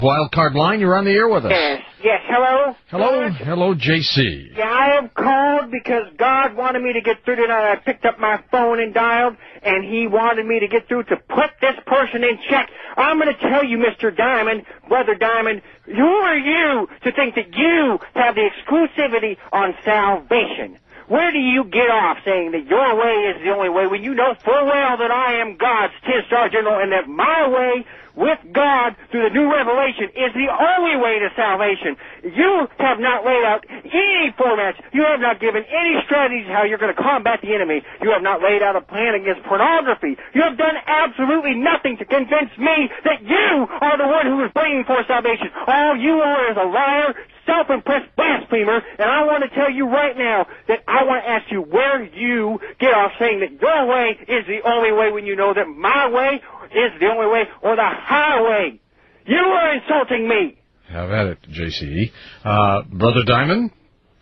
Wildcard line, you're on the air with us. Yes, hello? Hello, JC. Yeah, I have called because God wanted me to get through tonight. I picked up my phone and dialed, and He wanted me to get through to put this person in check. I'm going to tell you, Mr. Diamond, Brother Diamond, who are you to think that you have the exclusivity on salvation? Where do you get off saying that your way is the only way when you know full well that I am God's 10-star general and that my way with God through the new revelation is the only way to salvation? You have not laid out any formats. You have not given any strategies how you're going to combat the enemy. You have not laid out a plan against pornography. You have done absolutely nothing to convince me that you are the one who is bringing forth salvation. All you are is a liar, self-impressed blasphemer, and I want to tell you right now that I want to ask you where you get off saying that your way is the only way when you know that my way is the only way, or the highway. You are insulting me. Have at it, JC. Brother Diamond?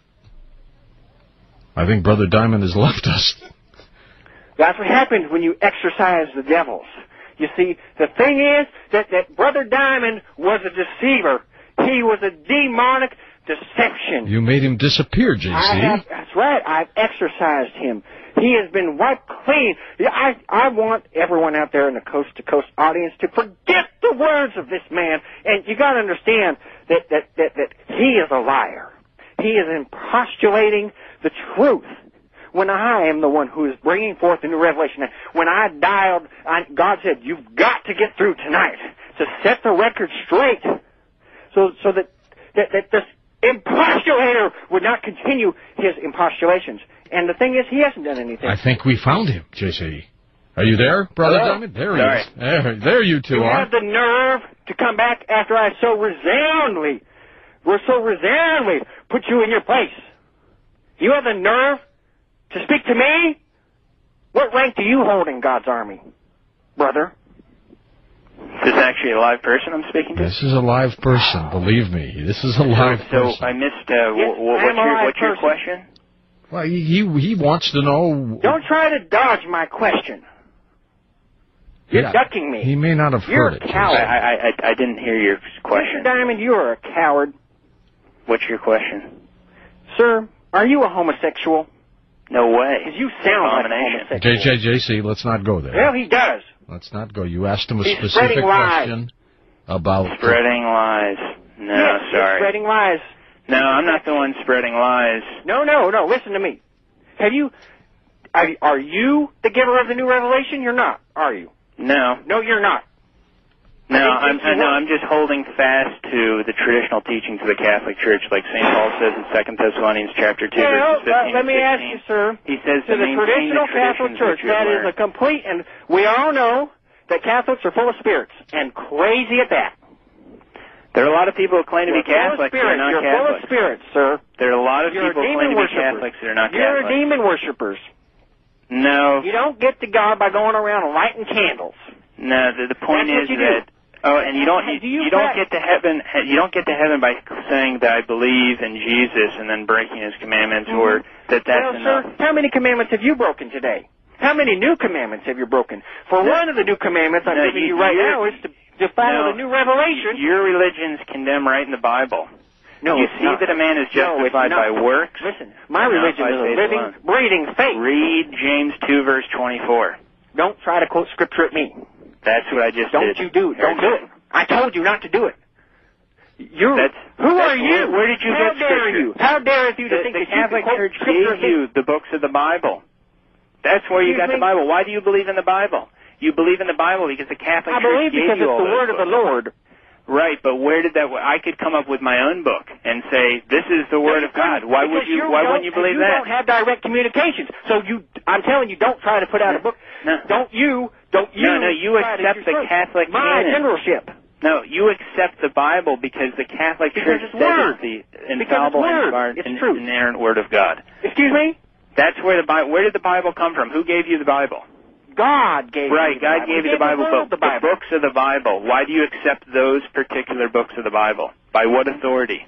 I think Brother Diamond has left us. That's what happens when you exorcise the devils. You see, the thing is that Brother Diamond was a deceiver. He was a demonic deception. You made him disappear, JC. That's right. I've exorcised him. He has been wiped clean. I want everyone out there in the coast-to-coast audience to forget the words of this man. And you got to understand that he is a liar. He is impostulating the truth. When I am the one who is bringing forth the new revelation, when I dialed, God said, you've got to get through tonight to set the record straight so that this impostulator would not continue his impostulations. And the thing is, he hasn't done anything. I think we found him, JC. Are you there, Brother Diamond? There he is. There you two are. You have the nerve to come back after I so resoundingly put you in your place. You have the nerve to speak to me? What rank do you hold in God's army, brother? Is this actually a live person I'm speaking to? This is a live person, believe me. This is a live person. So I missed, what's your question? Well, he wants to know... Don't try to dodge my question. You're ducking me. He may not have heard it. You're a coward. I didn't hear your question. Mr. Diamond, you are a coward. What's your question? Sir, are you a homosexual? No way. Because you sound like a homosexual. JC, let's not go there. Well, he does. Let's not go. You asked him a He's specific question about... Spreading lies. No, yes, sorry. Spreading lies. No, I'm not the one spreading lies. No. Listen to me. Are you the giver of the new revelation? You're not, are you? No. No, you're not. No, I'm just holding fast to the traditional teachings of the Catholic Church, like St. Paul says in 2 Thessalonians chapter 2, verses 15 let me ask you, sir. He says to the traditional Catholic Church, that is a complete, and we all know that Catholics are full of spirits, and crazy at that. There are a lot of people who claim to be Catholics that are not You're Catholics. full of spirits, sir. There are a lot of people who claim to be Catholics that are not Catholics. You're demon worshippers. No. You don't get to God by going around lighting candles. No, the point is that... Oh, and you don't get to heaven. You don't get to heaven by saying that I believe in Jesus and then breaking His commandments, or that's enough. Sir, how many commandments have you broken today? How many new commandments have you broken? One of the new commandments I'm giving you right now is to follow the new revelation. Your religions condemn right in the Bible. No, you see that a man is justified by works. Listen, my religion is a living, breathing faith. Read James 2, verse 24. Don't try to quote scripture at me. That's what I just did. Don't do it. I told you not to do it. Who are you? Where did you get scripture? How dare you to think the that you Catholic can Church gave you the books of the Bible. That's where you got the Bible. Why do you believe in the Bible? You believe in the Bible because the Catholic Church gave you all those books. I believe because it's the word of the Lord. Right, but where did that... I could come up with my own book and say, this is the Word of God. Why wouldn't you believe that? You don't have direct communications. So I'm telling you, don't try to put out a book. No. Don't you accept the Catholic my canon. generalship. No, you accept the Bible because the Catholic Church says it's the infallible, inerrant Word of God. Excuse me? That's where where did the Bible come from? Who gave you the Bible? God gave you the Bible. God gave you the Bible, but the books of the Bible, why do you accept those particular books of the Bible? By what authority?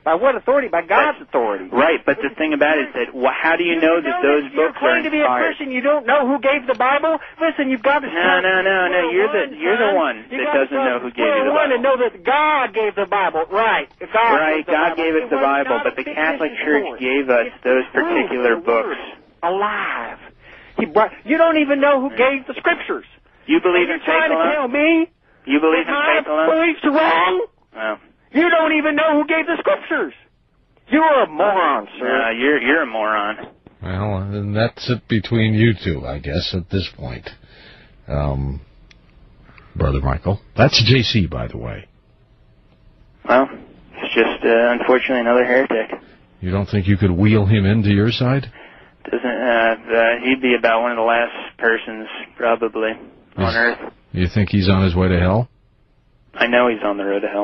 By what authority? By God's authority. Right, but the thing about it is that how do you know that those books are inspired? You claim to be a Christian, you don't know who gave the Bible? Listen, you've got to start... No, you're the one that doesn't know who gave you the Bible. You to know that God gave the Bible, right. God gave us the Bible, but the Catholic Church gave us those particular books. Alive. You don't even know who gave the Scriptures. You believe in faith alone? You're trying to tell me? You believe in faith alone? My beliefs are wrong? Well... You don't even know who gave the Scriptures. You're a moron, sir. No, you're a moron. Well, then that's it between you two, I guess, at this point. Brother Michael. That's JC, by the way. Well, it's just, unfortunately, another heretic. You don't think you could wheel him into your side? He'd be about one of the last persons, probably, on Earth. You think he's on his way to hell? I know he's on the road to hell.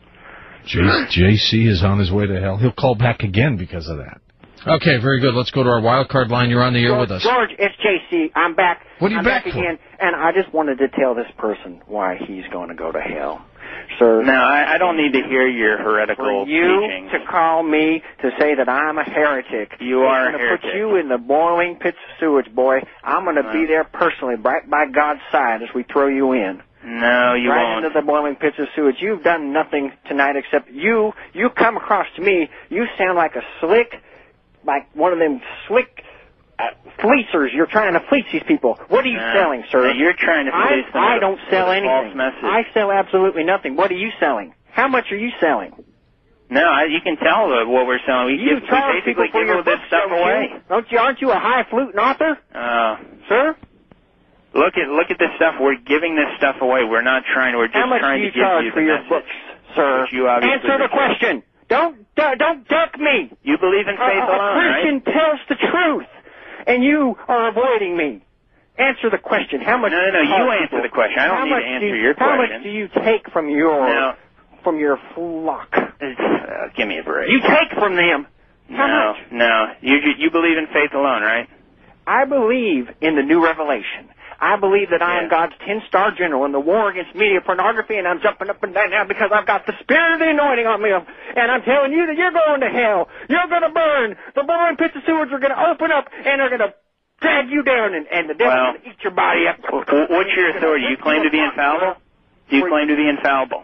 JC is on his way to hell. He'll call back again because of that. Okay, very good. Let's go to our wild card line. You're on the air with us. George, it's JC. I'm back. What are you back for? Again, and I just wanted to tell this person why he's going to go to hell. Sir, no, I don't need to hear your heretical teachings. For you to call me to say that I'm a heretic. You are a heretic. I'm going to put you in the boiling pits of sewage, boy. I'm going to be there personally, right by God's side as we throw you in. No, you right won't. Into the boiling pits of sewage. You've done nothing tonight except you come across to me, you sound like like one of them slick fleecers. You're trying to fleece these people. What are you selling, sir? No, you're trying to fleece them. I don't sell anything. False message. I sell absolutely nothing. What are you selling? How much are you selling? No, you can tell what we're selling. We basically give all this stuff away. Aren't you a high-fluting author? Sir? Look at this stuff. We're giving this stuff away. We're not trying. We're just trying to give you the How much do you charge for your books, sir? Answer the question. Don't duck me. You believe in faith alone, right? A Christian tells the truth, and you are avoiding me. Answer the question. How much? No. You answer the question. I don't need to answer your question. How much do you take from your flock? Give me a break. You take from them. How much? No. You believe in faith alone, right? I believe in the new revelation. I believe that I am God's 10-star general in the war against media pornography, and I'm jumping up and down now because I've got the spirit of the anointing on me. And I'm telling you that you're going to hell. You're going to burn. The boiling pits of sewage are going to open up, and they're going to drag you down, and the devil's going to eat your body up. What's your authority? You claim to be infallible? Do you claim to be infallible?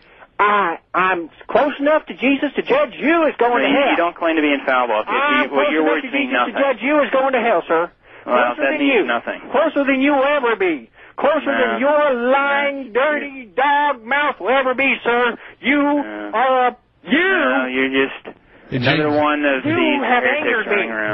I'm close enough to Jesus to judge you as going to hell. You don't claim to be infallible. Your words mean nothing. To judge you as going to hell, sir. Well, that means nothing. Closer than you will ever be. Closer than your lying, dirty dog mouth will ever be, sir. You are you're just another one of these heretics running around.